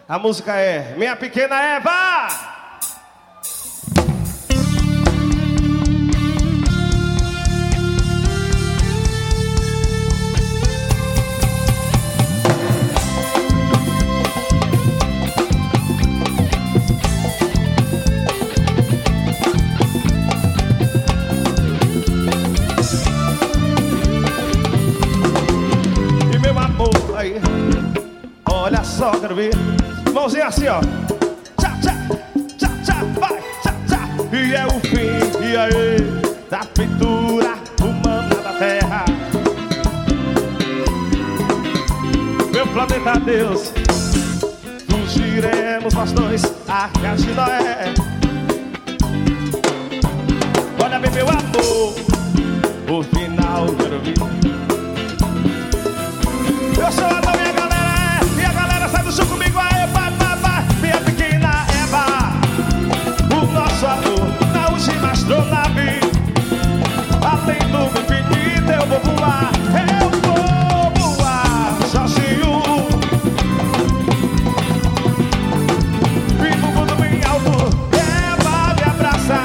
A música é Minha Pequena Eva. E meu amor, aí, olha só, quero ver. Mãozinha assim, ó. Tchá, tchá, tchá, tchá, vai, tchá, tchá. E é o fim, e aí, da pintura humana da terra. Meu planeta Deus, fugiremos nós dois, Arca de Noé. Olha bem, meu amor, o final quero ver. Eu sou a minha galera, e a galera sai do chão comigo, aí, vai, vai, vai. Minha pequena Eva, o nosso amor na última astronave. Além do infinito eu vou voar, sozinho. Vivo o mundo bem alto, Eva me abraça,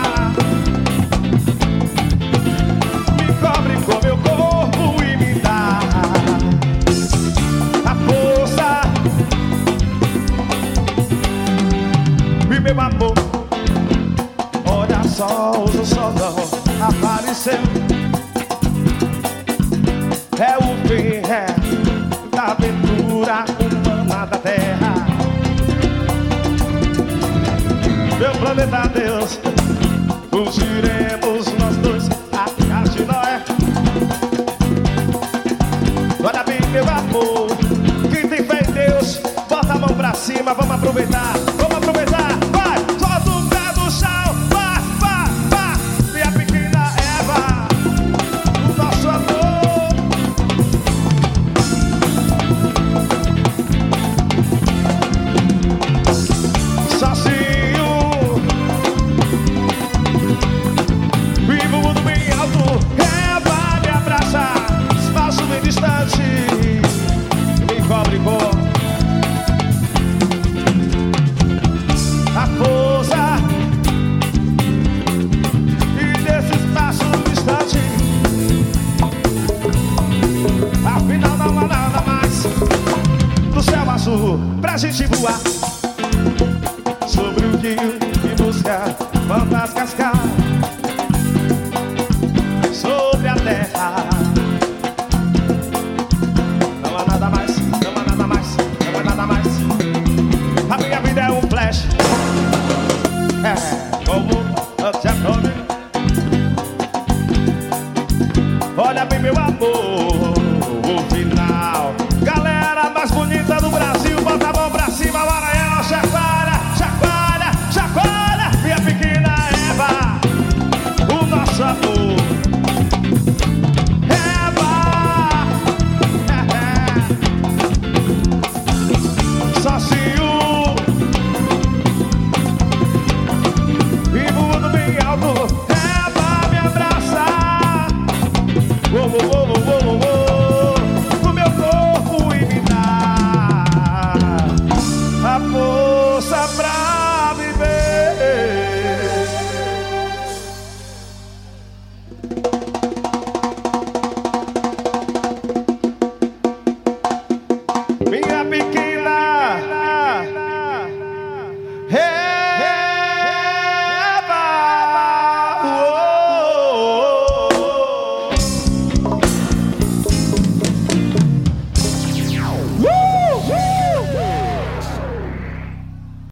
me cobre com meu corpo e me dá a força. E meu amor, olha só, o solzão apareceu. É o fim, é da aventura humana da terra. Meu planeta Deus, fugiremos nós dois, Arca de Noé. Olha bem, meu amor, quem tem fé em Deus, bota a mão pra cima, vamos aproveitar, vamos aproveitar. Vai, solta o pé do chão, vai, vai, vai. Minha pequena Eva, o nosso amor. Sozinho, vivo o mundo bem alto, Eva me abraça, espaço bem distante, me cobre com a força. E nesse espaço distante, afinal não há nada mais do céu azul pra gente voar sobre o rio e buscar quantas cascadas sobre a terra. Não há nada mais, não há nada mais, não há nada mais. A minha vida é um flash, é como antiatome. Olha bem, meu amor, o final. Galera mais bonita do Brasil, bota a mão pra cima, Maranhão, chacoalha, chacoalha, chacoalha. Minha pequena Eva, o nosso amor. Eva, sozinho, vivo o mundo bem alto, Eva me abraça. Oh, oh, oh, oh, oh, oh, o meu corpo e me dá a força pra